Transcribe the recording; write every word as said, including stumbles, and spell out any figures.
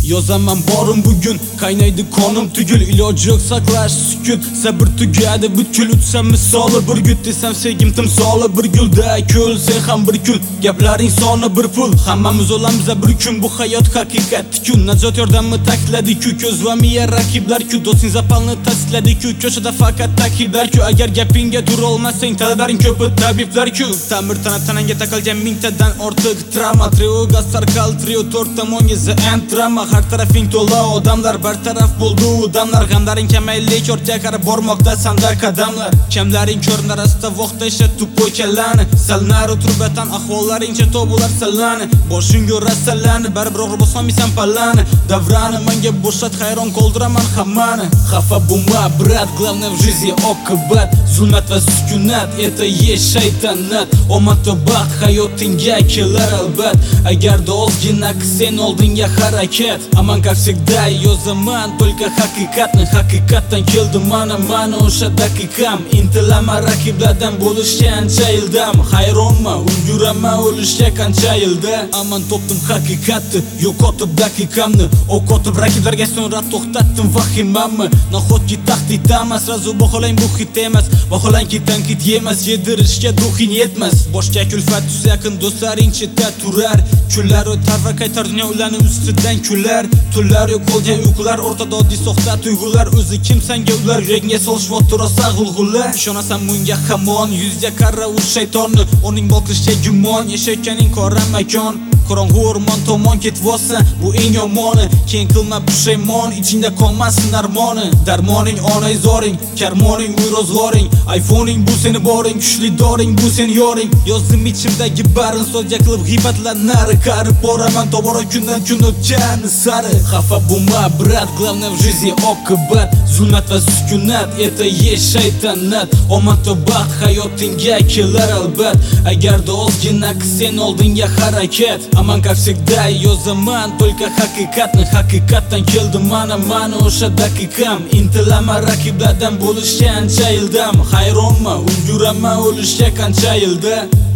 Yozaman borim bugun, qaynaydi qonim tugul. Iloji yo'q saqlash sukut, sabr tugadi butkul. Utsam misoli bir gut desam sevgim timsoli bir gulda kul. Sen ham bir kul, gaplaring soni bir pul. Hammamiz olamiz bir kun, bu hayot haqiqat-ku. Najot yordamni takladi-ku, ko'z va miya raqiblar-ku. Do'sting zapalni tasdiqladi-ku, ko'chada faqat takidlar-ku. Agar gapingga tura olmasang, talablaring ko'p tabiblar-ku. Ta'mir tana tananga taqalgan mingtadan ortiq travma. Trio gaz sarkal, trio to'rt tomonga the end drama. Har tarafing to'la odamlar, bartaraf bo'ldi odamlar. G'amlaring kamayli ko'rga qarab bormoqda sandar qadamlar. Kamlaring ko'rinar asta vaqtda ishat tupoy kalani. Sal nari turbatan ahvollaringcha to'bular salani. Boshingga rasalani, baribir o'g'ri bo'lsam pallani. Davrani menga bo'shat, hayron qoldiraman hammani. Xafa bo'lma brat, главное в жизни oqibat. Zulmat va sukunat, это есть shaytanat. Omad va baxt hayotingga kelar albat. Agarda ozgina sen oldinga harakat. Aman как всегда yozaman только haqiqatni. Haqiqatdan keldi mana mana o'sha daqiqam. Intilaman raqiblardan bo'lishga ancha yildam. Hayronman, ulguraman o'lishga qancha yilda. Aman topdim haqiqatni, yo'qotib daqiqamni. O'qotib raqiblarga so'ngra to'xtatdim vahimamni. Nahotki tahdiddaman, srazu baholang bu hit emas. Vaholanki tanqid yemas, yedirishga ruhing yetmas. Boshqa kulfat tuz yaqin do'stlaring chetda turar. Kunlar o'tar va qaytar dunyo ularning ustidan kular. Tunlar yo'q qolgan uyqular, o'rtada oddiy soxta tuyg'ular. O'zi kim senga ular, yuragingga solishmoqda rosa g'ulg'ullar. Ishonasan bunga hamon, yuzga qarra u shaytonni. Uning boqishga gumon, yashayotganing qora makon. Qorong'u o'rmon tomon ketvosan, bu eng yomoni. Keyin qilma pushaymon, ichingda qolmasin armoni. Darmoning onay zoring, karmoning uy rozvoring. iPhone'ing bu seni boring, kuchli doring bu sen yoring. Yozdim ichimdagi barin, so'zga qilib g'iybatlar nari qarib boraman tobora kundan kun o'tgan sari. Xafa bo'lma brat, главное в жизни oqibat. Zulmat va sukunat, это есть shaytanat. Omad va baxt hayotingga kelar albat. Agarda ozgina sen oldinga harakat. Aman как всегда yozaman только haqiqatni. Haqiqatdan keldi mana mana o'sha daqiqam. Intilaman raqiblardan bo'lishga ancha yildam. Hayronman, ulguraman o'lishga qancha yilda.